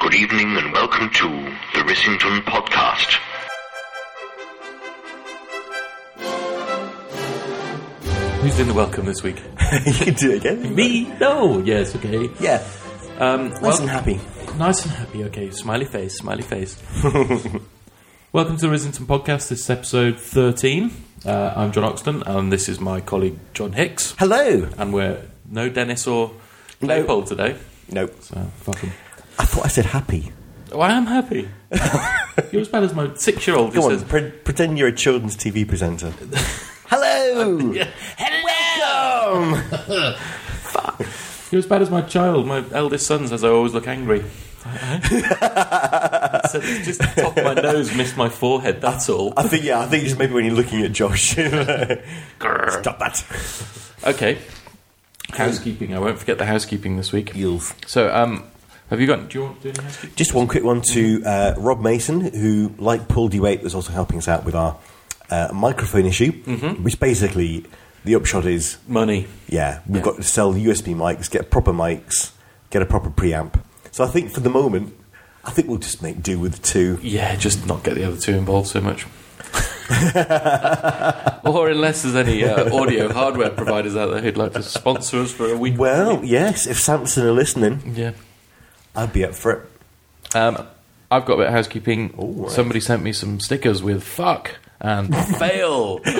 Good evening and welcome to the Rissington Podcast. Who's doing the welcome this week? You can do it again. Me? No. Yes, okay. Yeah. Nice and happy. Nice and happy, okay. Smiley face, smiley face. Welcome to the Rissington Podcast. This is episode 13. I'm John Oxton, and this is my colleague John Hicks. Hello. And we're no Dennis or Leopold today. Nope. So, fuck 'em. I thought I said happy. Oh, I am happy. You're as bad as my 6-year-old who Go on, says... pretend you're a children's TV presenter. Hello. Yeah. Welcome. Fuck. You're as bad as my child. My eldest son says I always look angry. So it's just the top of my nose missed my forehead, that's all. I think just maybe when you're looking at Josh. Stop that. Okay. Housekeeping. I won't forget the housekeeping this week. Eels. So, have you got... Do you want to do any housekeeping? Just one quick one to Rob Mason, who, like Paul D8, was also helping us out with our microphone issue, which basically, the upshot is... Money. Yeah, we've got to sell USB mics, get proper mics, get a proper preamp. So I think for the moment, we'll just make do with two. Yeah, just not get the other two involved so much. Or unless there's any audio hardware providers out there who'd like to sponsor us for a week. Well, yes, if Samson are listening, yeah, I'd be up for it. I've got a bit of housekeeping. Right. Somebody sent me some stickers with fuck and fail on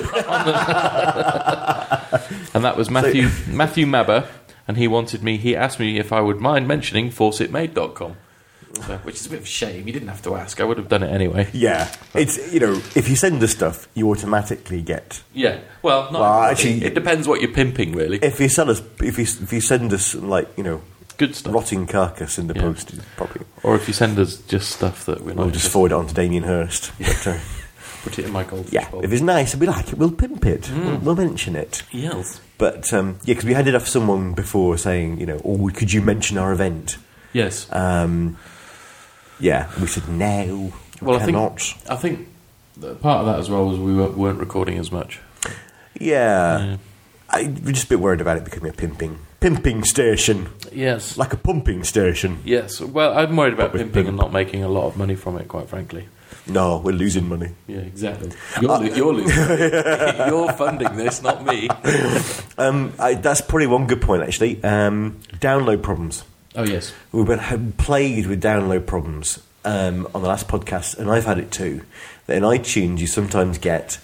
and that was Matthew Mabber, and he asked me if I would mind mentioning faucetmade.com. Which is a bit of a shame. You didn't have to ask. I would have done it anyway. Yeah, it's if you send us stuff, you automatically get. Yeah, well, actually, it depends what you're pimping, really. If you send us, if you send us good stuff, rotting carcass in the post, probably. Or if you send us just stuff that we're not. We'll just forward it on to Damien Hirst. But, put it in my goldfish. Yeah, bowl. if it's nice and we like it, we'll pimp it. We'll mention it. Yes. But because we had it off someone before saying, could you mention our event? Yes. Yeah, we said no. Well, cannot. I think that part of that as well was we weren't recording as much. Yeah. We're just a bit worried about it becoming a pimping station. Yes. Like a pumping station. Yes. Well, I'm worried about pimping and not making a lot of money from it, quite frankly. No, we're losing money. Yeah, exactly. You're losing money. You're funding this, not me. That's probably one good point, actually. Download problems. Oh, yes. We've been plagued with download problems on the last podcast, and I've had it too. That in iTunes, you sometimes get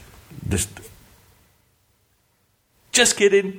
Just kidding.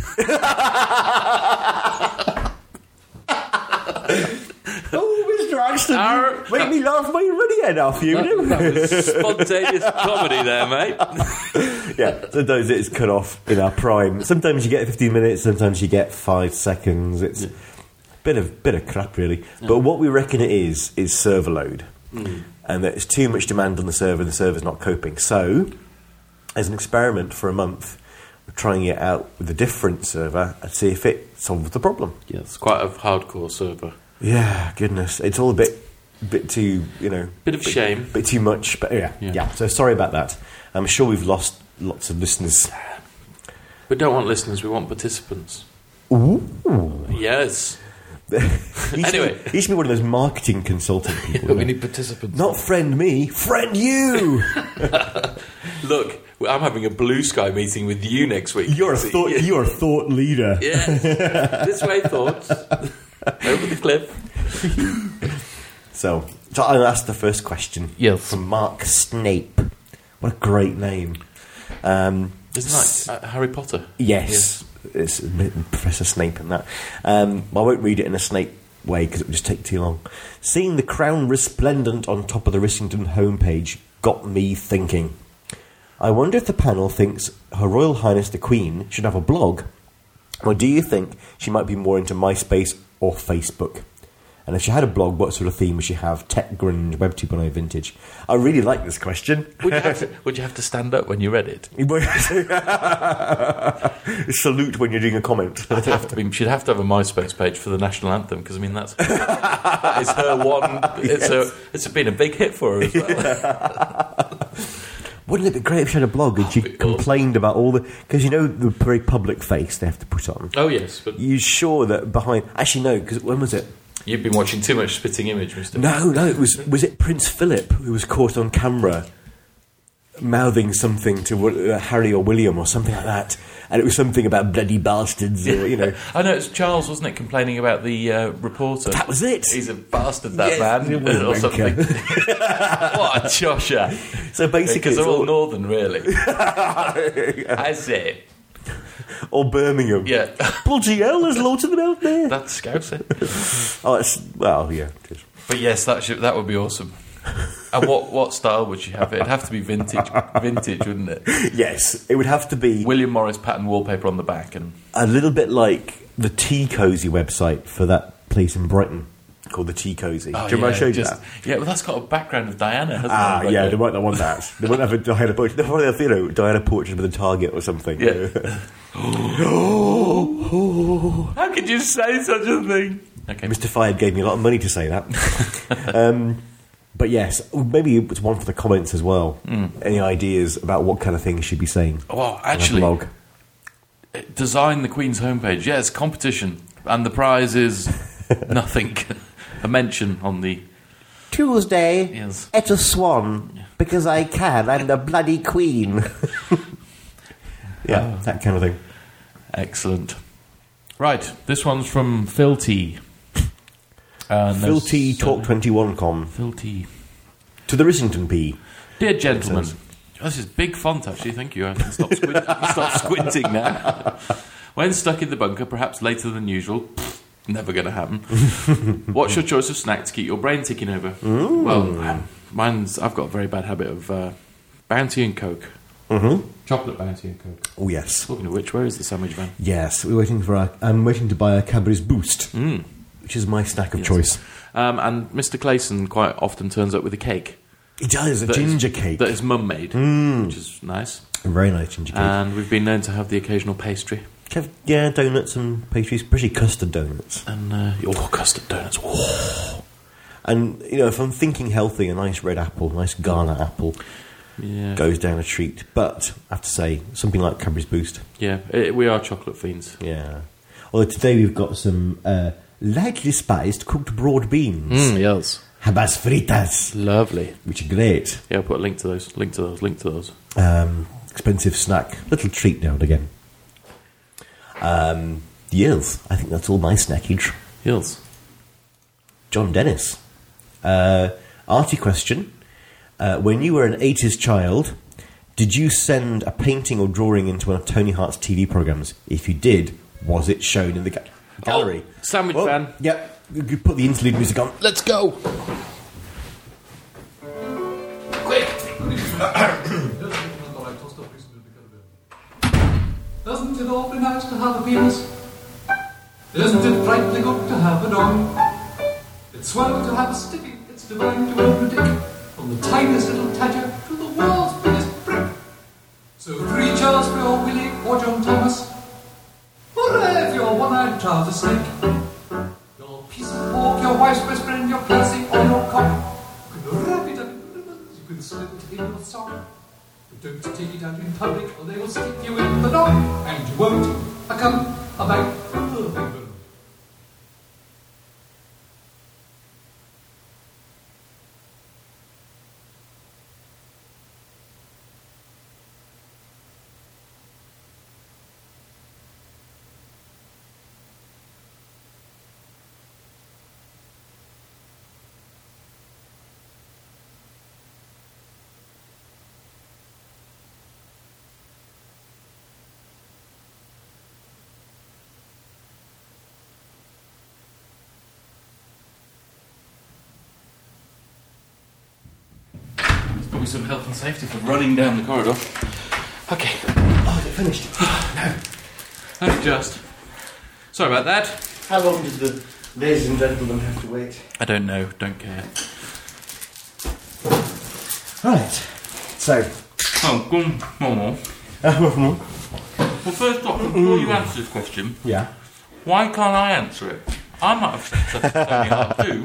Oh, Mr. Ashton, make me laugh my runny head off you. That was spontaneous comedy there, mate. Yeah, sometimes it's cut off in our prime. Sometimes you get 15 minutes, sometimes you get 5 seconds. It's bit of crap, really. But what we reckon it is server load. And that it's too much demand on the server, and the server's not coping. So, as an experiment for a month, we're trying it out with a different server and see if it solves the problem. Yeah, it's quite a hardcore server. Yeah, goodness. It's all a bit too, Bit of shame. Bit too much, but yeah. So sorry about that. I'm sure we've lost lots of listeners. We don't want listeners, we want participants. Ooh. Yes. Anyway, he should be one of those marketing consultant people. We need participants. Not friend me, friend you. Look, I'm having a blue sky meeting with you next week. You're a thought leader. Yes. This way, thoughts. Over the cliff. So I'll ask the first question. Yes. From Mark Snape. What a great name. Isn't that Harry Potter? Yes. It's Professor Snape and that. I won't read it in a Snape way because it would just take too long. Seeing the crown resplendent on top of the Rissington homepage got me thinking. I wonder if the panel thinks Her Royal Highness the Queen should have a blog, or do you think she might be more into MySpace or Facebook? And if she had a blog, what sort of theme would she have? Tech, grunge, Web 2.0, vintage? I really like this question. Would you have to stand up when you read it? Salute when you're doing a comment. She'd have to have a MySpace page for the national anthem, because that is her one. It's been a big hit for her as well. Yeah. Wouldn't it be great if she had a blog and she complained about all the... Because the very public face they have to put on. Oh, yes. But you're sure that behind... Actually, no, because when was it? You've been watching too much Spitting Image, Mr. No, it was it Prince Philip who was caught on camera mouthing something to Harry or William or something like that, and it was something about bloody bastards, or, you know. I know, it's Charles, wasn't it, complaining about the reporter? That was it. He's a bastard, that Yes, man, or something. What a chosher. So basically, Because they're it's all northern, really. I say. Or Birmingham. Yeah. Bloody hell, there's loads of them out there. That's Scouser. Oh, yeah. It is. But yes, that would be awesome. And what style would you have? It'd have to be vintage, wouldn't it? Yes, it would have to be William Morris pattern wallpaper on the back, and a little bit like the Tea Cozy website for that place in Brighton called the Tea Cozy. Do you remember I showed you that? Yeah, well, that's got a background of Diana, hasn't it? Yeah, they might not want that. They won't have a Diana portrait. They'll probably have, Diana portrait with a target or something. Yeah. How could you say such a thing? Okay. Mr. Fired gave me a lot of money to say that. But yes, maybe it's one for the comments as well. Any ideas about what kind of things she'd be saying? Well, actually, on a blog? Design the Queen's homepage. Yes, competition, and the prize is nothing. A mention on the Tuesday Yes. at a swan because I can. I'm the bloody queen. Yeah, that kind of thing. Excellent. Right, this one's from Phil T. Phil T. Talk21.com. Phil T. To the Rissington P. Dear gentlemen, this is big font actually, thank you. I can stop, stop squinting now. When stuck in the bunker, perhaps later than usual, never going to happen. What's your choice of snack to keep your brain ticking over? Well, I've got a very bad habit of Bounty and Coke. Chocolate Bounty and Coke. Oh, yes. Talking of which, where is the sandwich van? Yes, I'm waiting to buy a Cadbury's Boost, which is my snack of choice. And Mr. Clayson quite often turns up with a cake. He does, a ginger cake. That his mum made, which is nice. A very nice ginger cake. And we've been known to have the occasional pastry. Yeah, donuts and pastries, especially custard donuts. And, custard donuts. Oh. And, if I'm thinking healthy, a nice red apple, nice Ghana apple goes down a treat. But I have to say, something like Cadbury's Boost. Yeah, we are chocolate fiends. Yeah. Although today we've got some lightly spiced cooked broad beans. Yes. Habas fritas. Lovely. Which are great. Yeah, I'll put a link to those. Expensive snack. Little treat now and again. Yes, I think that's all my snackage. Yes. John Dennis. Arty question. When you were an 80s child, did you send a painting or drawing into one of Tony Hart's TV programmes? If you did, was it shown in the gallery? Oh, sandwich van. Yep. You put the interlude music on. Let's go. Quick. Doesn't it all be nice to have a penis? Isn't it frightfully good to have a dong? It's swell to have a sticky, it's divine to own a dick. From the tiniest little tadger to the world's biggest prick. So 3 cheers for your Willie or John Thomas. Hooray for your one-eyed trouser snake. Your piece of pork, your wife's best friend, your classy or your cock. You can wrap it up in ribbons, you can slip it in your sock. But don't take it out in public or they will stick you in the dock. And you won't come back. Probably some health and safety for running down the corridor. Okay. Oh, is it finished? No. Only just. Sorry about that. How long did the ladies and gentlemen have to wait? I don't know. Don't care. Right. So. Oh, go on. Well, first off, before you answer this question, why can't I answer it? I might have said something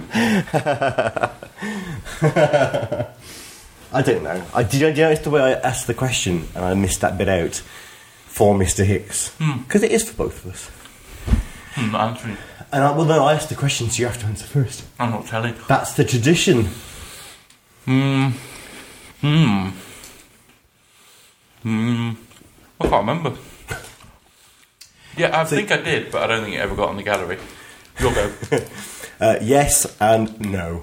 too. I don't know. Did you notice the way I asked the question and I missed that bit out for Mr. Hicks? Because it is for both of us. Not answering. And I asked the question, so you have to answer first. I'm not telling. That's the tradition. I can't remember. Yeah, I think I did, but I don't think it ever got on the gallery. You'll go. Yes and no.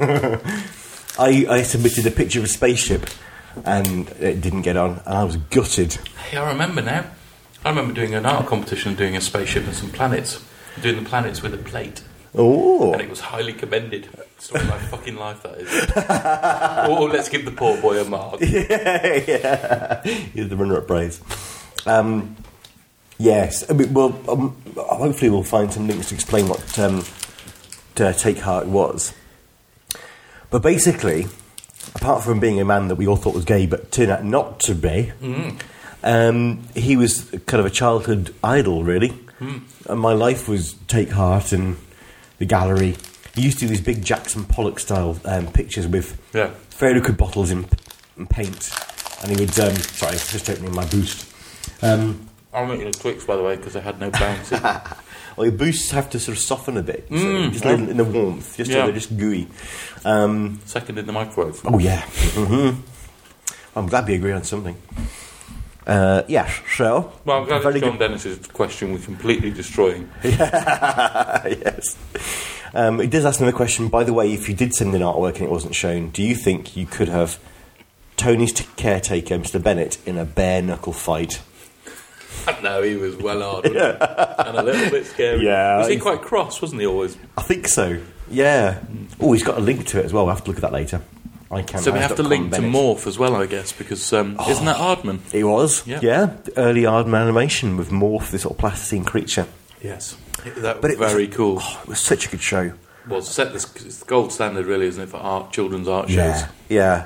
I submitted a picture of a spaceship and it didn't get on, and I was gutted. Hey, I remember now. I remember doing an art competition, doing a spaceship and some planets. Doing the planets with a plate. Oh. And it was highly commended. Story of my fucking life, that is. Oh, let's give the poor boy a mark. Yeah. Here's the runner-up prize. Yes. I mean, well, hopefully we'll find some links to explain what Take Heart was. But basically, apart from being a man that we all thought was gay but turned out not to be, he was kind of a childhood idol, really. And my life was Take Heart and the gallery. He used to do these big Jackson Pollock-style pictures with fairly liquid bottles in paint. And he would... sorry, just opening my Boost. I'm making a Twix, by the way, because I had no bounce in. Well, your Boosts have to sort of soften a bit. So just a little in the warmth. Just so they're just gooey. Second in the microwave. Oh, yeah. I'm glad we agree on something. Yes, so... Well, I'm glad it's John Dennis's question we're completely destroying. Yes. It does ask another question. By the way, if you did send in artwork and it wasn't shown, do you think you could have Tony's caretaker, Mr. Bennett, in a bare-knuckle fight? No, he was well hard, wasn't he? And a little bit scary. Yeah. Was he quite cross, wasn't he, always? I think so, yeah. Oh, he's got a link to it as well. We'll have to look at that later. So we have to link to Morph as well, I guess, because isn't that Aardman? It was, yeah. Early Aardman animation with Morph, this sort of plasticine creature. Yes. That was very cool. It was such a good show. Well, it's the gold standard, really, isn't it, for children's art shows? Yeah.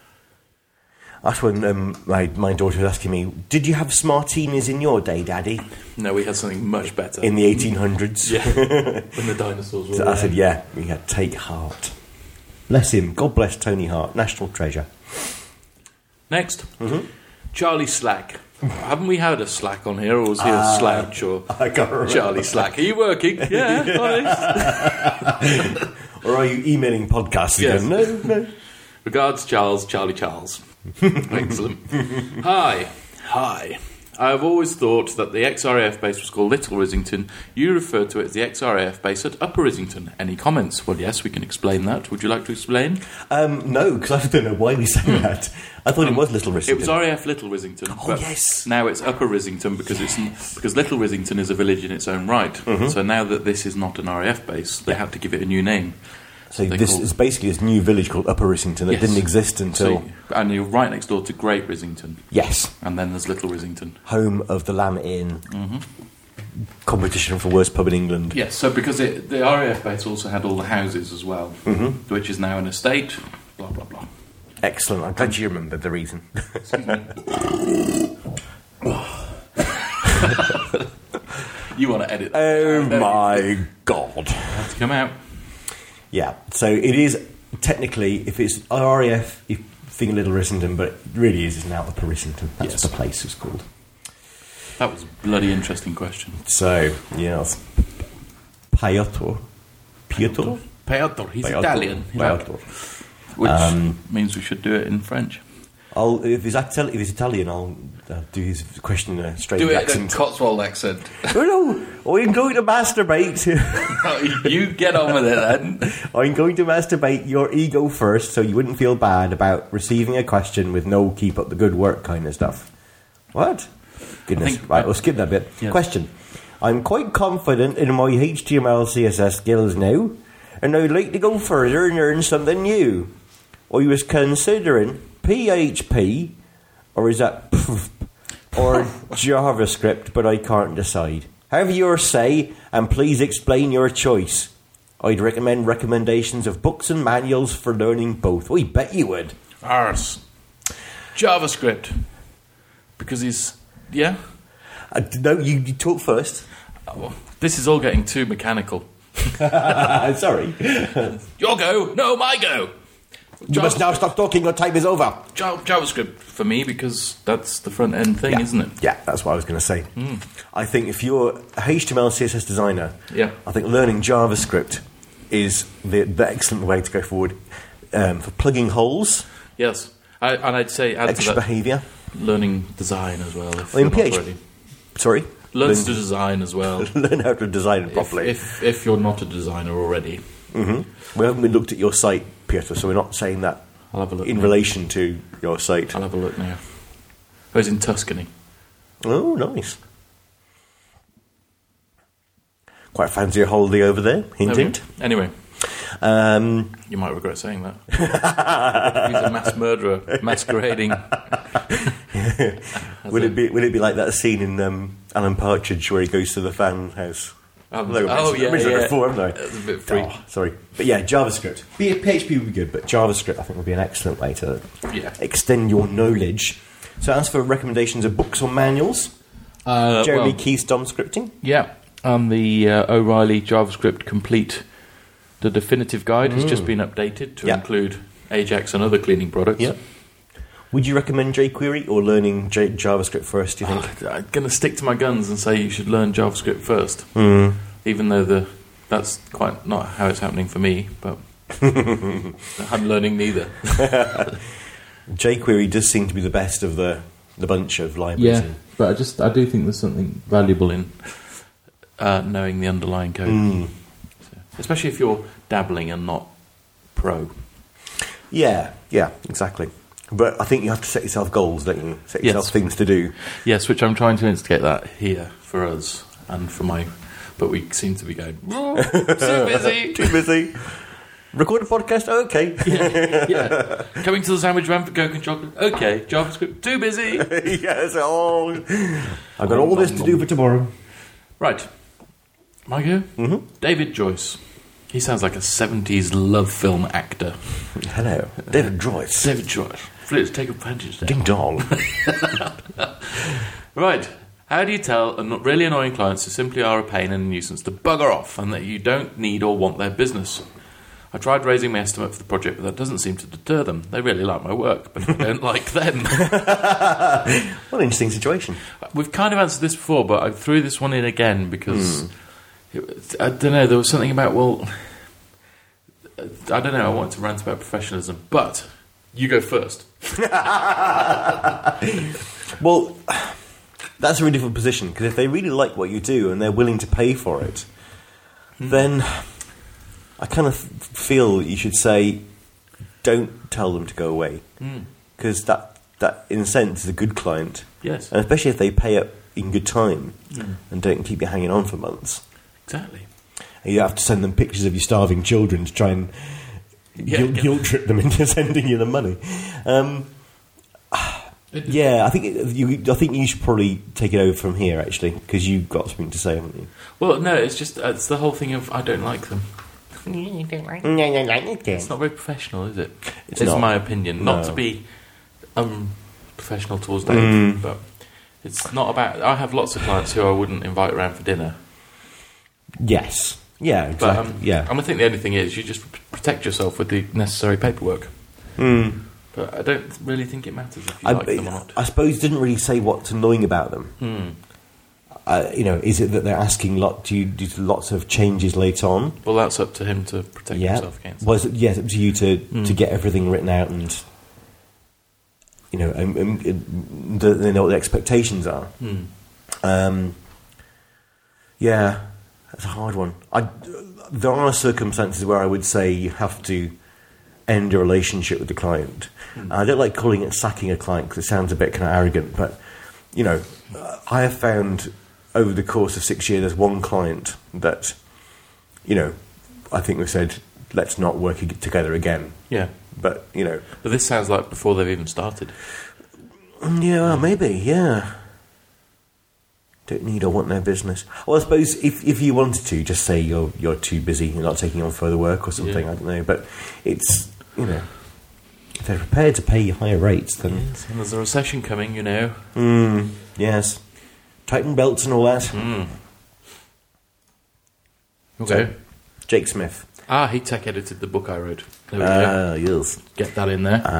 That's when my daughter was asking me, did you have Smartinis in your day, Daddy? No, we had something much better. In the 1800s? Yeah, when the dinosaurs were so I said, yeah, we had Take Heart. Bless him. God bless Tony Hart. National treasure. Next. Charlie Slack. Haven't we had a Slack on here, or was he a Slouch? Or I can't remember. Charlie Slack. Are you working? Yeah, honest. Or are you emailing podcasts again? Yes. No. Regards, Charles. Charlie Charles. Excellent. Hi. I have always thought that the ex-RAF base was called Little Rissington. You referred to it as the ex-RAF base at Upper Rissington. Any comments? Well, yes, we can explain that. Would you like to explain? No, because I don't know why we say that. I thought it was Little Rissington. It was RAF Little Rissington. Oh, yes. Now it's Upper Rissington because Little Rissington is a village in its own right. So now that this is not an RAF base, they have to give it a new name. So this is basically this new village called Upper Rissington that didn't exist until... and you're right next door to Great Rissington. Yes. And then there's Little Rissington. Home of the Lamb Inn. Competition for worst pub in England. Yes, so because the RAF base also had all the houses as well, which is now an estate, blah, blah, blah. Excellent. I'm glad you remembered the reason. Excuse me. You want to edit that? Oh, my God. Has to come out. Yeah, so it is technically, if it's RAF, you think Little Rissington, but it really is now Upper Rissington. That's what the place is called. That was a bloody interesting question. So, yes. Piotr. Piotr? He's Italian. Piotr. Which means we should do it in French. If he's Italian, I'll do his question in a strange accent. Do it in a Cotswold accent. Oh, no, I'm going to masturbate. You get on with it then. I'm going to masturbate your ego first so you wouldn't feel bad about receiving a question with no keep up the good work kind of stuff. What? Goodness. Right, we'll skip that bit. Yes. Question. I'm quite confident in my HTML CSS skills now, and I'd like to go further and learn something new. I was considering PHP, or is that or JavaScript, but I can't decide. Have your say, and please explain your choice. I'd recommend recommendations of books and manuals for learning both. I bet you would. Arse. JavaScript. Because he's... Yeah? No, you talk first. Oh, well, this is all getting too mechanical. Sorry. Your go. No, my go. You must now stop talking, your time is over. JavaScript for me, because that's the front end thing, isn't it? Yeah, that's what I was going to say. I think if you're a HTML, CSS designer, Yeah. I think learning JavaScript is the excellent way to go forward for plugging holes, Yes. I'd say add extra to that behaviour. learning design as well. If Well, in you're not PHP already. Sorry? Learn to design as well. Learn how to design it properly. If you're not a designer already. We haven't looked at your site, Piotr, so we're not saying that I'll have a look in now. relation to your site. I'll have a look now. I was in Tuscany. Oh, nice. Quite fancy a holiday over there, hint, hint. Anyway, you might regret saying that. He's a mass murderer masquerading. Would it be like that scene in Alan Partridge where he goes to the fan house? I mentioned that before, haven't I? That's a bit freak. Oh, sorry. But yeah, JavaScript. PHP would be good, but JavaScript I think would be an excellent way to extend your knowledge. So as for recommendations of books or manuals, Jeremy Keystone scripting. Yeah, and the O'Reilly JavaScript Complete, the definitive guide, has just been updated to include Ajax and other cleaning products. Yeah. Would you recommend jQuery or learning JavaScript first, do you think? I'm going to stick to my guns and say you should learn JavaScript first, even though that's quite not how it's happening for me, but I'm learning neither. jQuery does seem to be the best of the bunch of libraries. Yeah, but I do think there's something valuable in knowing the underlying code, so, especially if you're dabbling and not pro. Yeah, exactly. But I think you have to set yourself goals, don't you? Set yourself things to do. Yes, which I'm trying to instigate that here for us and for my... But we seem to be going, too busy. Too busy. Record a podcast? Okay. Yeah. Coming to the sandwich van for Coke and chocolate? Okay. JavaScript? Too busy. Yes. I've got all this to do for tomorrow. Right. My go? Mm-hmm. David Joyce. He sounds like a 70s love film actor. Hello. David Joyce. David Joyce. Let's take advantage there. Ding dong. Right. How do you tell really annoying clients who simply are a pain and a nuisance to bugger off and that you don't need or want their business? I tried raising my estimate for the project, but that doesn't seem to deter them. They really like my work, but I don't like them. What an interesting situation. We've kind of answered this before, but I threw this one in again because... I don't know, there was something about, I don't know, I wanted to rant about professionalism, but you go first. Well, that's a really difficult position, because if they really like what you do and they're willing to pay for it, then I kind of feel you should say, don't tell them to go away, because that, in a sense, is a good client. Yes. And especially if they pay it in good time and don't keep you hanging on for months. Exactly. And you have to send them pictures of your starving children to try and guilt trip them into sending you the money. I think you should probably take it over from here, actually, because you've got something to say, haven't you? Well, no, it's just it's the whole thing of I don't like them. It's not very professional, is it? It's It's not. my opinion. No. Not to be professional towards Dave, but it's not about... I have lots of clients who I wouldn't invite around for dinner. Yes. Yeah, exactly. But I think the only thing is you just protect yourself with the necessary paperwork. But I don't really think it matters if you like them or not. I suppose it didn't really say what's annoying about them. Is it that they're asking due to lots of changes later on? Well, that's up to him to protect himself against. Well, it's up to you to get everything written out and they know what the expectations are. That's a hard one. There are circumstances where I would say you have to end a relationship with the client. I don't like calling it sacking a client because it sounds a bit kind of arrogant, but I have found over the course of 6 years there's one client that I think we said let's not work together again. Yeah, but But this sounds like before they've even started. Yeah, well, maybe. Yeah. Don't need or want their business. Well, I suppose if you wanted to, just say you're too busy, you're not taking on further work or something. I don't know, but it's if they're prepared to pay you higher rates, then yes, and there's a recession coming, yes, tighten belts and all that. Okay, Jake Smith. He tech edited the book I wrote. There we go. Yes. Get that in there.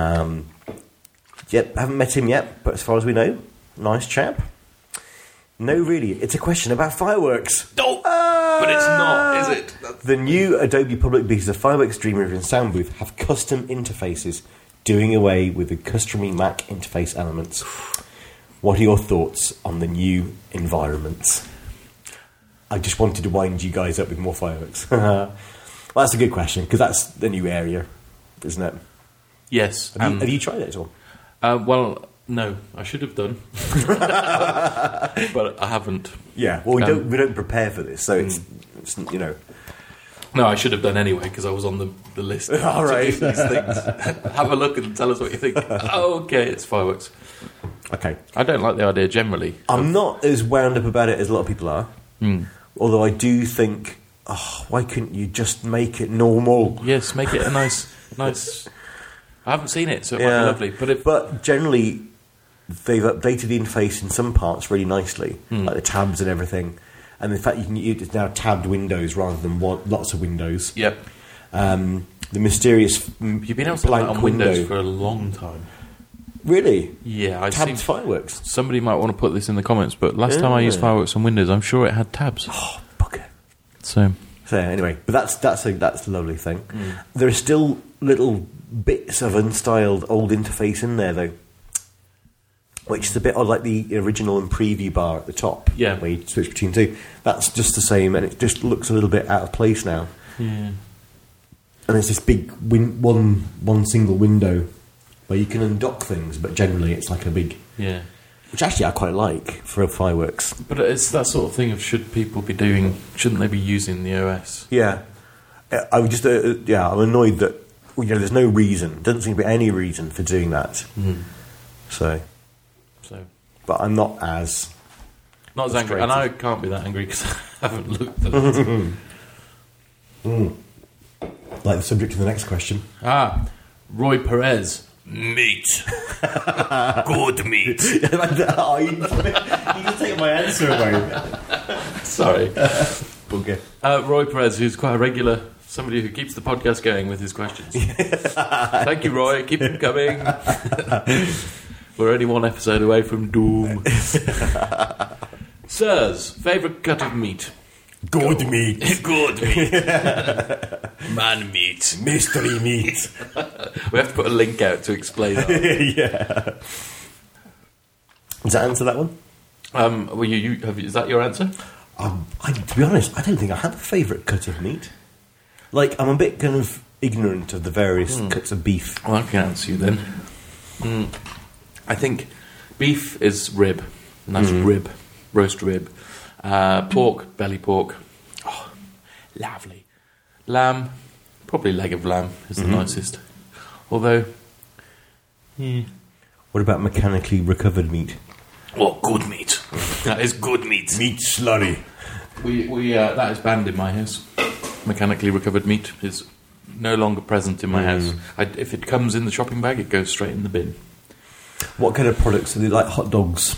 Yep, haven't met him yet, but as far as we know, nice chap. No, really, it's a question about fireworks. Oh, but it's not, is it? The new Adobe Public Betas of Fireworks Dreamweaver and Sound Booth have custom interfaces, doing away with the customary Mac interface elements. What are your thoughts on the new environments? I just wanted to wind you guys up with more fireworks. Well, that's a good question, because that's the new area, isn't it? Yes. Have you tried it at all? Well, no, I should have done. But I haven't. Yeah, well, we don't prepare for this, so it's you know... No, I should have done anyway, because I was on the list. All right. To do these things. Have a look and tell us what you think. Oh, okay, it's fireworks. Okay. I don't like the idea generally. I'm not as wound up about it as a lot of people are. Although I do think, why couldn't you just make it normal? Yes, make it a nice... I haven't seen it, so it might be lovely. But generally, they've updated the interface in some parts really nicely, like the tabs and everything. And in fact, it's now tabbed windows rather than lots of windows. Yep. The mysterious You've been able to blank put that on window. Windows for a long time. Really? Yeah, I've Tabbed seen fireworks. Somebody might want to put this in the comments, but last time I used fireworks on Windows, I'm sure it had tabs. Oh, bugger. So anyway, but that's a lovely thing. There are still little bits of unstyled old interface in there, though, which is a bit odd, like the original and preview bar at the top, where you switch between two. That's just the same, and it just looks a little bit out of place now. Yeah. And there's this big one single window where you can undock things, but generally it's like a big... Yeah. Which actually I quite like for fireworks. But it's that sort of thing of shouldn't they be using the OS? Yeah. I would just, I'm annoyed that, there's no reason, doesn't seem to be any reason for doing that. So. But I'm not as... Not as angry, and I can't be that angry because I haven't looked at it. Like the subject of the next question. Roy Perez. Meat. Good meat. You can take my answer away. Sorry. Bugger. Roy Perez, who's quite a regular, somebody who keeps the podcast going with his questions. Thank you, Roy. Keep them coming. We're only one episode away from doom. Sirs, favourite cut of meat? Good meat. Good meat. Man meat. Mystery meat. We have to put a link out to explain that. Yeah. Does that answer that one? Is that your answer? To be honest, I don't think I have a favourite cut of meat. Like, I'm a bit kind of ignorant of the various cuts of beef. Well, I can answer you then. I think beef is rib. Nice rib. Roast rib. Pork, belly pork. Oh, lovely. Lamb, probably leg of lamb is the nicest. Although, What about mechanically recovered meat? Oh, good meat. That is good meat. Meat slurry. We that is banned in my house. Mechanically recovered meat is no longer present in my house. If it comes in the shopping bag, it goes straight in the bin. What kind of products are they, like hot dogs,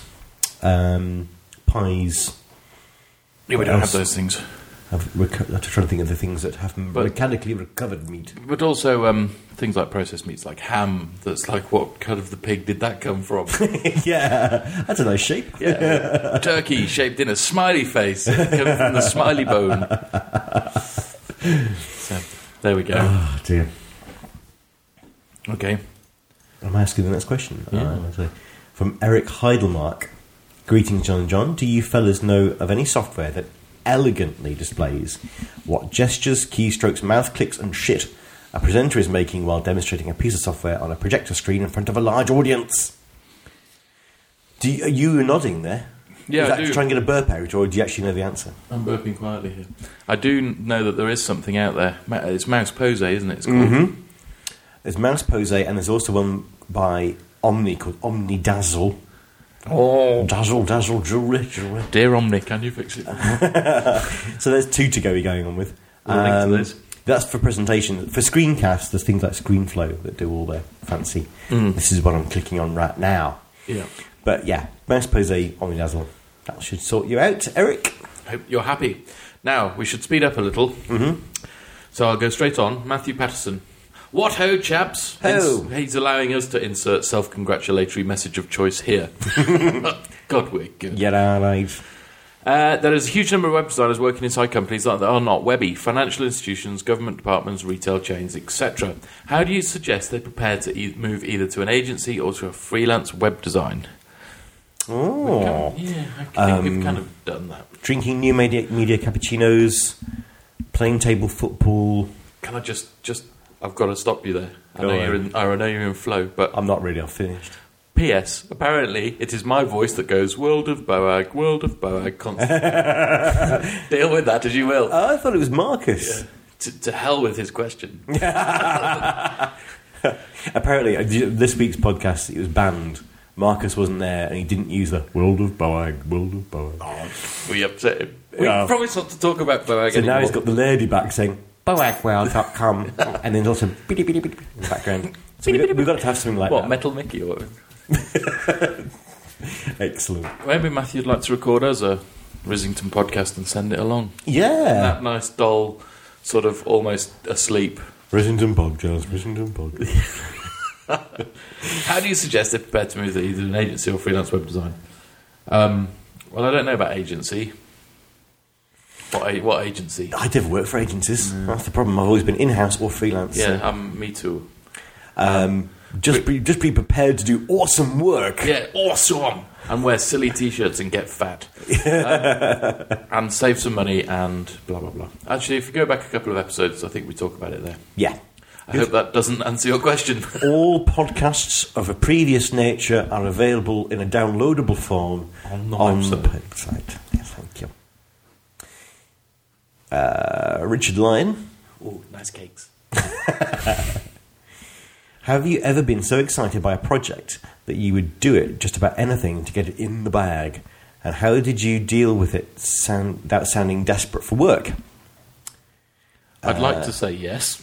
pies? Yeah, we don't have those things. I'm trying to think of the things that have mechanically recovered meat. But also things like processed meats, like ham. That's like, what cut of the pig did that come from? Yeah, that's a nice shape. Yeah, turkey shaped in a smiley face. It comes from the smiley bone. So there we go. Oh dear. Okay. I'm asking the next question. Yeah. From Eric Heidelmark. Greetings, John and John. Do you fellas know of any software that elegantly displays what gestures, keystrokes, mouth clicks and shit a presenter is making while demonstrating a piece of software on a projector screen in front of a large audience? Are you nodding there? Yeah, is I that do. to try and get a burp out, or do you actually know the answer? I'm burping quietly here. I do know that there is something out there. It's Mouse Pose, isn't it? It's called. There's Mouse Pose, and there's also one by Omni called Omnidazzle. Oh, Dazzle, jewelry. Dear Omni, can you fix it? So there's two to go going on with. We'll link to this. That's for presentation. For screencasts, there's things like ScreenFlow that do all their fancy. This is what I'm clicking on right now. Yeah. But yeah, Mouse Pose, Omnidazzle. That should sort you out, Eric. Hope you're happy. Now, we should speed up a little. So I'll go straight on. Matthew Patterson. What ho, chaps? Ho. He's allowing us to insert self-congratulatory message of choice here. God, we're good. Get out. There is a huge number of web designers working inside companies that are not webby, financial institutions, government departments, retail chains, etc. How do you suggest they prepare to move either to an agency or to a freelance web design? Oh. I think we've kind of done that. Drinking new media cappuccinos, playing table football. Can I just I've got to stop you there. I Go know on. you're in flow, but I'm not really. I've finished. P.S. Apparently, it is my voice that goes World of Boag constantly. Deal with that as you will. I thought it was Marcus. To hell with his question. Apparently, this week's podcast, it was banned. Marcus wasn't there, and he didn't use the World of Boag. We upset him. We Yeah. promised not to talk about Boag So anymore. now he's got the lady back saying boagworld.com, and then also biddy biddy biddy in the background. So we've got to have something like What, that. Metal Mickey or whatever? Excellent. Maybe Matthew would like to record us a Risington podcast and send it along. Yeah. That nice, dull, sort of almost asleep. Risington podcast. How do you suggest they prepare to move to either an agency or freelance web design? Well, I don't know about agency. What agency? I never worked for agencies. That's the problem. I've always been in-house or freelance. Yeah, me too. Just be prepared to do awesome work. Yeah, awesome! And wear silly t-shirts and get fat. And save some money and blah, blah, blah. Actually, if you go back a couple of episodes, I think we talk about it there. Yeah. I hope that doesn't answer your question. All podcasts of a previous nature are available in a downloadable form On the website. Yes, thank you. Richard Lyon. Oh, nice cakes. Have you ever been so excited by a project that you would do it just about anything to get it in the bag? And how did you deal with it without sounding desperate for work? I'd like to say yes.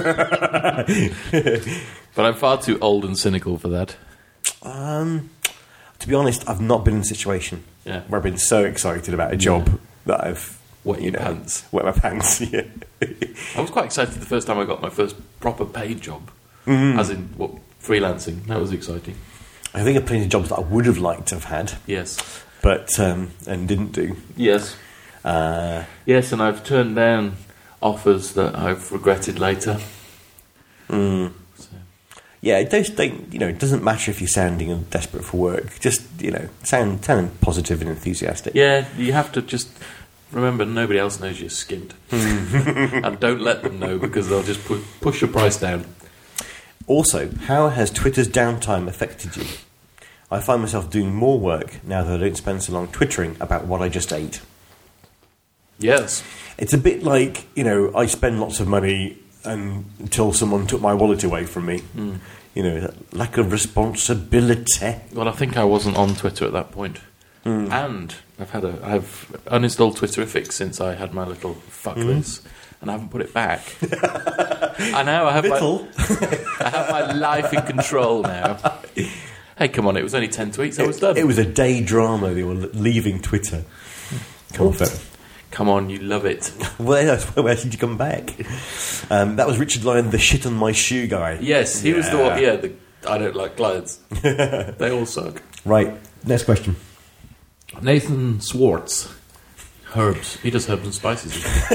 But I'm far too old and cynical for that. To be honest, I've not been in a situation Yeah. where I've been so excited about a job that I've Wet your pants. Wet my pants, yeah. I was quite excited the first time I got my first proper paid job. As in, freelancing. That was exciting. I think there are plenty of jobs that I would have liked to have had, Yes. but and didn't do. Yes. Yes, and I've turned down offers that I've regretted later. So. Yeah, it doesn't matter if you're sounding desperate for work. Just sound positive and enthusiastic. Yeah, you have to just remember nobody else knows you're skint. And don't let them know because they'll just push your price down. Also, how has Twitter's downtime affected you? I find myself doing more work now that I don't spend so long twittering about what I just ate. Yes. It's a bit like, I spend lots of money until someone took my wallet away from me. That lack of responsibility. Well, I think I wasn't on Twitter at that point. And I've uninstalled Twitterific since I had my little fuck this, and I haven't put it back. I know I have my life in control now. Hey, come on! It was only 10 tweets. I was done. It was a day drama. They were leaving Twitter. Come on, you love it. Where did you come back? That was Richard Lyon, the shit on my shoe guy. Yes, he was the one. Yeah, I don't like clients. They all suck. Right. Next question. Nathan Swartz. Herbs. He does herbs and spices.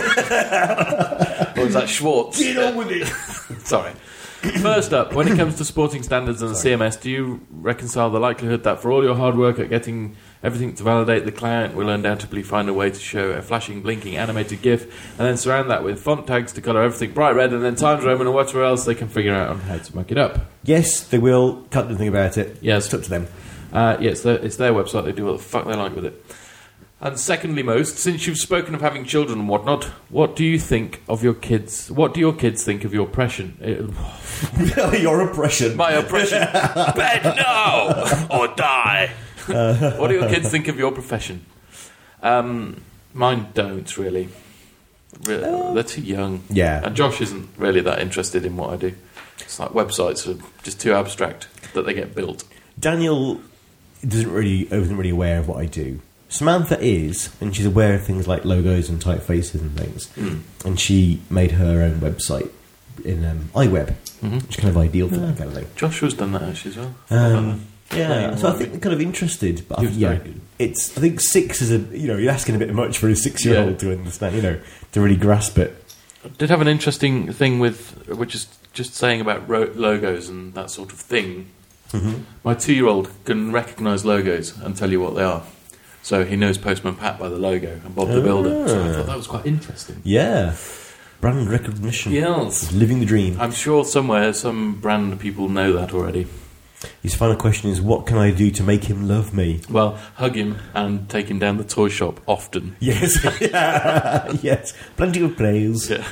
Or is that Schwartz? Get on with it. Sorry. First up, when it comes to sporting standards and CMS, do you reconcile the likelihood that for all your hard work at getting everything to validate, the client will undoubtedly find a way to show a flashing, blinking, animated GIF and then surround that with font tags to colour everything bright red and then Times Roman or whatever else they can figure out on how to muck it up? Yes, they will. Can't do anything about it. Yes. It's up to them. It's their website. They do what the fuck they like with it. And secondly most, since you've spoken of having children and whatnot, what do you think of your kids? What do your kids think of your oppression? Your oppression. My oppression. Bed now or die. What do your kids think of your profession? Mine don't really. They're too young. Yeah. And Josh isn't really that interested in what I do. It's like websites are just too abstract that they get built. Daniel isn't really aware of what I do. Samantha is, and she's aware of things like logos and typefaces and things. And she made her own website in iWeb, which is kind of ideal for that kind of thing. Joshua's done that actually as well. So I think they're kind of interested, but He was very good. I think 6 is you're asking a bit much for a 6-year-old to understand, to really grasp it. I did have an interesting thing which is just saying about logos and that sort of thing. My 2-year-old can recognise logos and tell you what they are. So he knows Postman Pat by the logo and Bob the Builder. So I thought that was quite interesting. Yeah. Brand recognition. Yes. Living the dream. I'm sure somewhere some brand people know that already. His final question is, what can I do to make him love me? Well, hug him and take him down the toy shop often. Yes. Yes. Plenty of praise. Yeah.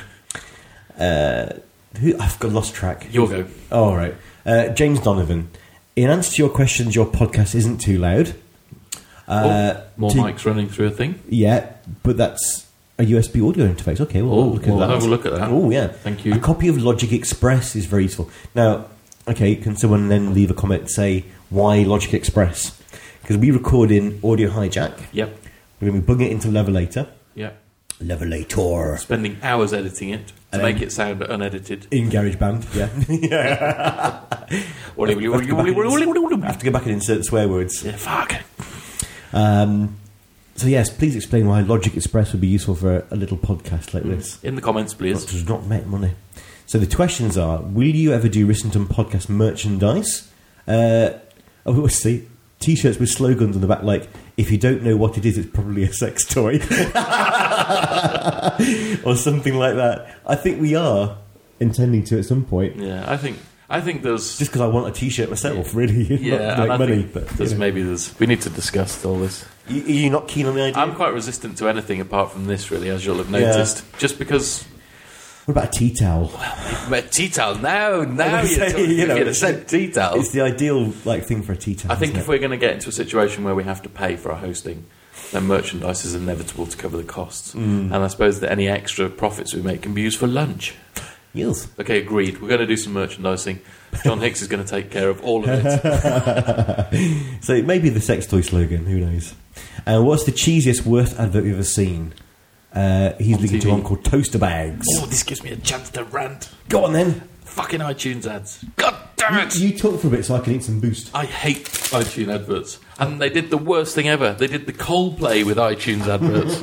I've got lost track. You'll go. Oh, all right. James Donovan. In answer to your questions, your podcast isn't too loud. More mics running through a thing. Yeah, but that's a USB audio interface. Okay, we'll look at that. Have a look at that. Oh, yeah. Thank you. A copy of Logic Express is very useful. Now, okay, can someone then leave a comment and say, why Logic Express? Because we record in Audio Hijack. Yep. We're going to be bugging it into Levelator. Yep. Levelator. Spending hours editing it to make it sound unedited. In GarageBand, yeah. I have to go back and insert swear words. Yeah, fuck. So yes, please explain why Logic Express would be useful for a little podcast like this. In the comments, please. That does not make money. So the questions are: will you ever do Rissington podcast merchandise? Let's see. T-shirts with slogans on the back like, if you don't know what it is, it's probably a sex toy. Or something like that. I think we are intending to at some point. Yeah, I think there's... Just because I want a T-shirt myself, really. Yeah, not and money. But But maybe we need to discuss all this. Are you not keen on the idea? I'm quite resistant to anything apart from this, really, as you'll have noticed. Just because... What about a tea towel? But tea towel, now you're say, talking. you know, If you'd said tea towel. It's the ideal thing for a tea towel. I think isn't if it? we're going to get into a situation where we have to pay for our hosting, then merchandise is inevitable to cover the costs. And I suppose that any extra profits we make can be used for lunch. Yes. Okay, agreed. We're going to do some merchandising. John Hicks is going to take care of all of it. So maybe the sex toy slogan. Who knows? What's the cheesiest, worst advert you've ever seen? He's looking to TV. one called Toaster Bags. Oh, this gives me a chance to rant. Go on then. Fucking iTunes ads. God damn it! You talk for a bit so I can eat some Boost. I hate iTunes adverts. And they did the worst thing ever. They did the Coldplay with iTunes adverts.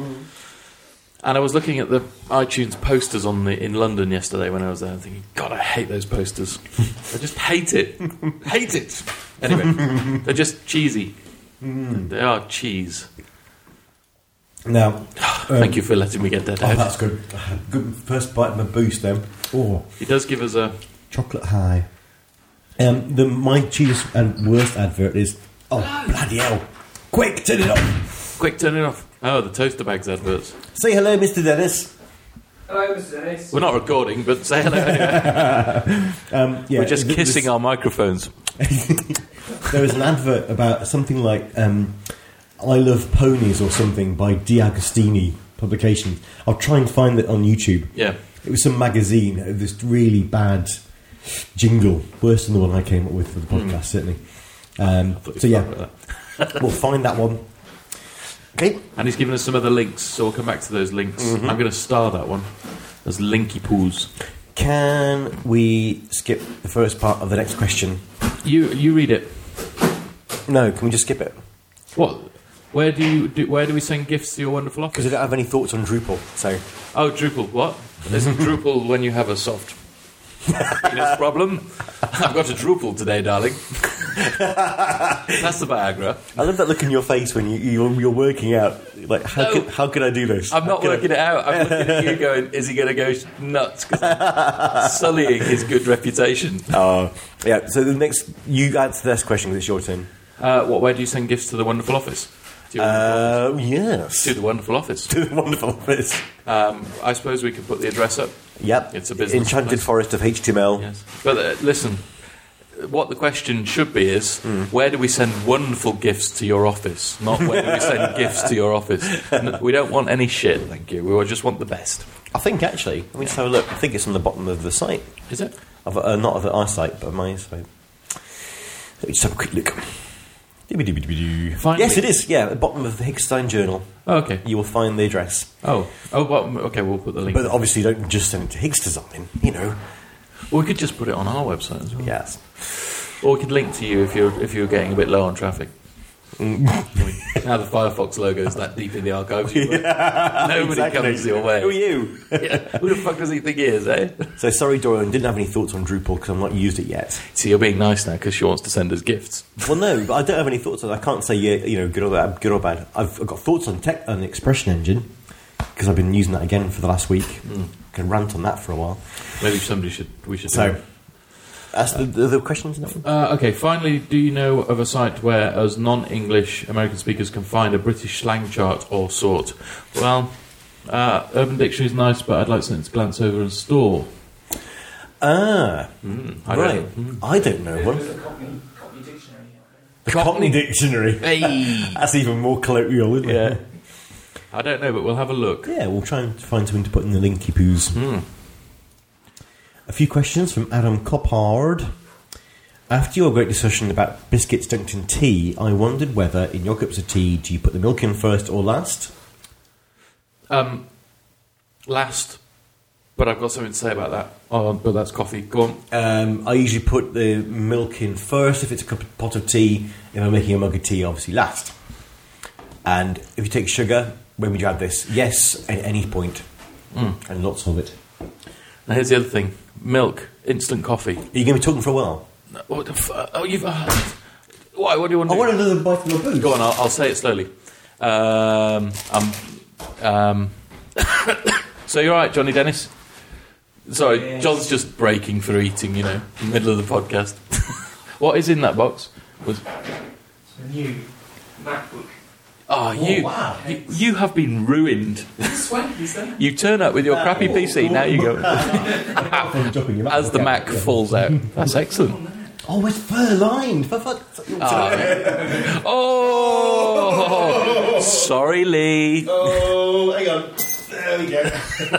And I was looking at the iTunes posters in London yesterday when I was there and thinking, God, I hate those posters. I just hate it. Hate it. Anyway, they're just cheesy. They are cheese. Now, Thank you for letting me get that out. that's good. Good first bite of my Boost then. Oh, He does give us a... chocolate high. My cheesiest and worst advert is, oh, bloody hell. Quick, turn it off. Quick, turn it off. Oh, the Toaster Bags adverts. Say hello, Mr. Dennis. Hello, Mr. Dennis. We're not recording, but say hello anyway. Yeah, We're just kissing our microphones. There was an advert about something like I Love Ponies or something by D'Agostini Publications. I'll try and find it on YouTube. Yeah. It was some magazine. It was this really bad jingle, worse than the one I came up with for the podcast, certainly. So yeah, we'll find that one. Okay. And he's given us some other links, so we'll come back to those links. I'm going to star that one as Linky Poos. Can we skip the first part of the next question? You read it. No, can we just skip it? What? Where do we send gifts to your wonderful office? Because I don't have any thoughts on Drupal. So Oh, Drupal. What? Isn't Drupal when you have a soft penis problem? I've got a Drupal today, darling. That's the Viagra. I love that look in your face when you're working out. Like, how can I do this? I'm not working it out. I'm looking at you going, is he going to go nuts? 'Cause I'm sullying his good reputation. Oh, yeah. So the next, you answer this question because it's your turn. Where do you send gifts to the wonderful office? To your wonderful office? Yes. To the wonderful office. To the wonderful office. I suppose we could put the address up. Yep. It's a business Enchanted place. Forest of HTML. Yes. But listen, what the question should be is, where do we send wonderful gifts to your office? Not where do we send gifts to your office. No, we don't want any shit, thank you. We just want the best. I think actually, let me just have a look. I think it's on the bottom of the site. Is it? Not of our site, but my site. Let me just have a quick look. Finally- Yes, it is. Yeah, at the bottom of the Hickstein Journal, Oh, okay. you will find the address. Well, okay, we'll put the link. But obviously, don't just send it to Higgs Design. You know. Or we could just put it on our website as well. Yes. Or we could link to you if you're getting a bit low on traffic. Now the Firefox logo is that deep in the archives. Nobody comes your way. Who are you? Yeah. Who the fuck does he think he is, eh? So sorry, Dorian, didn't have any thoughts on Drupal because I've not used it yet. See, you're being nice now because she wants to send us gifts. Well, no, but I don't have any thoughts on it. I can't say, good or bad. I've got thoughts on the Expression Engine because I've been using that again for the last week. Can rant on that for a while. Maybe we should. So, that's the questions now. Okay, finally, do you know of a site where us non-English American speakers can find a British slang chart or sort? Well, Urban Dictionary is nice, but I'd like something to glance over and store. Right. I don't know one. There's a Cockney dictionary. The Cockney Dictionary. Hey! That's even more colloquial, isn't Yeah. it? I don't know, but we'll have a look. Yeah, we'll try and find something to put in the linky poos. A few questions from Adam Coppard. After your great discussion about biscuits dunked in tea, I wondered whether in your cups of tea do you put the milk in first or last? Last, but I've got something to say about that. Oh, but that's coffee. Go on. I usually put the milk in first if it's a pot of tea. If I'm making a mug of tea, obviously last. And if you take sugar, when would you add this? Yes, at any point. And lots of it. Now here's the other thing. Milk, instant coffee. Are you going to be talking for a while? What the fuck? Oh, you've... Why? What do you want to I do? want another bite of your booze. Go on, I'll say it slowly. So you're right, Johnny Dennis? Sorry, Yes. John's just breaking for eating, in the middle of the podcast. What is in that box? It's a new MacBook. Oh, wow. you have been ruined. Swanky, isn't it? You turn up with your crappy PC, now you go... As the Mac falls out. That's excellent. Oh, it's fur-lined. For fuck. Oh! Sorry, Lee. Oh, hang on. There we go.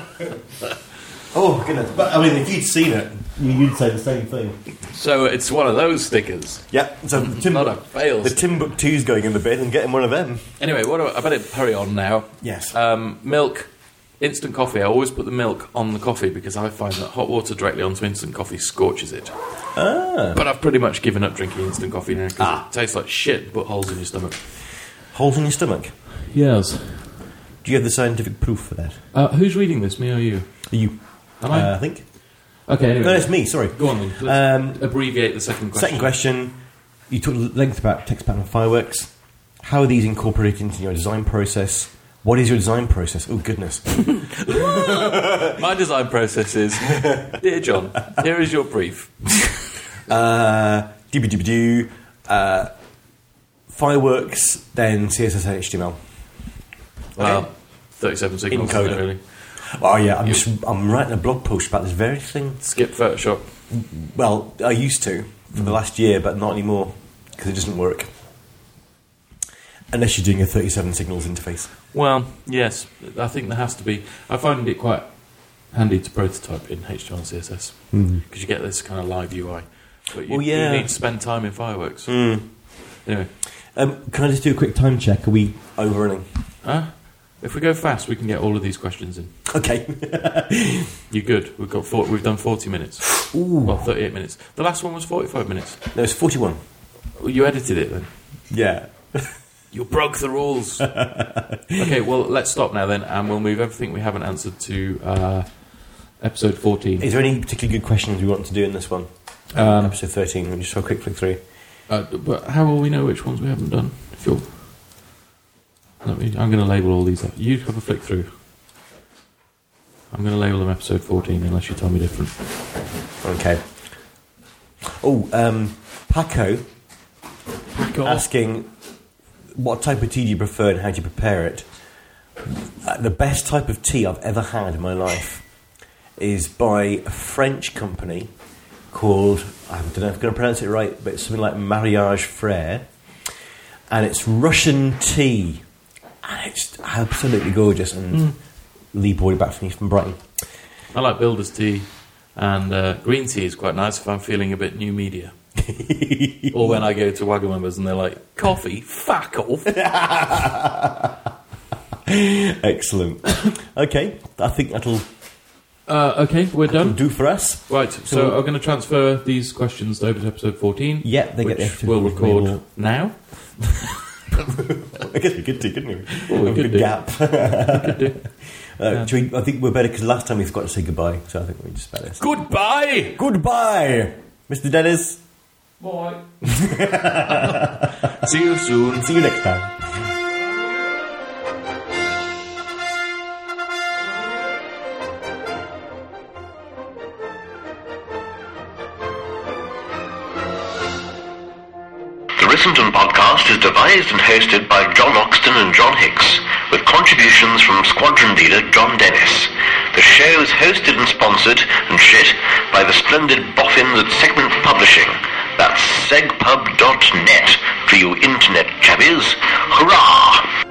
Oh, goodness. But, I mean, if you'd seen it, you'd say the same thing. So it's one of those stickers. Yeah. So Not a fail. the Timbuktu's going in the bin and getting one of them. Anyway, I better hurry on now. Yes. Milk, instant coffee. I always put the milk on the coffee because I find that hot water directly onto instant coffee scorches it. But I've pretty much given up drinking instant coffee now because it tastes like shit and put holes in your stomach. Holes in your stomach. Yes. Do you have the scientific proof for that? Who's reading this, me or you? You. Am I? I think. Okay, anyway. No, it's me, sorry. Go on then. Let's abbreviate the second question. Second question. You talked at length about text pattern fireworks. How are these incorporated into your design process? What is your design process? Oh, goodness. My design process is, dear John, here is your brief. Fireworks, then CSS and HTML. Well, 37 signals, Encoder. isn't it, really? Oh, yeah, I'm writing a blog post about this very thing. Skip Photoshop. Well, I used to for the last year, but not anymore because it doesn't work. Unless you're doing a 37 signals interface. Well, yes, I think there has to be. I find it quite handy to prototype in HTML and CSS because you get this kind of live UI. But you need to spend time in Fireworks. Anyway. Can I just do a quick time check? Are we overrunning? If we go fast, we can get all of these questions in. Okay. You're good. We've done 40 minutes. Well, 38 minutes. The last one was 45 minutes. No, it's 41. You edited it then? Yeah. You broke the rules. Okay, well, let's stop now then, and we'll move everything we haven't answered to episode 14. Is there any particularly good questions we want to do in this one? Episode 13. We'll just have a quick flick through. But how will we know which ones we haven't done? I'm going to label all these up. You have a flick through. I'm going to label them episode 14 unless you tell me different. Okay. Paco asking, what type of tea do you prefer and how do you prepare it? The best type of tea I've ever had in my life is by a French company called, I don't know if I'm going to pronounce it right, but it's something like Mariage Frère, and it's Russian tea, and it's absolutely gorgeous. And Lee brought it back for me from Brighton. I like Builder's tea, and green tea is quite nice if I'm feeling a bit new media. Or when I go to Wagamama's and they're like, coffee? Fuck off. Excellent. Okay, I think that'll Okay, we're done. do for us. Right, so I'm going to transfer these questions over to episode 14. Yeah, they get which the we'll record now. I guess we could do, couldn't we? Oh, we A could good do. gap. Could do. I think we're better because last time we forgot to say goodbye, so I think we just better. Goodbye! Goodbye, Mr. Dennis. Bye. See you soon. See you next time. The Rissington Podcast is devised and hosted by John Oxton and John Hicks, with contributions from Squadron Leader John Dennis. The show is hosted and sponsored and shit by the splendid boffins at Segment Publishing. That's segpub.net for you internet cabbies. Hurrah!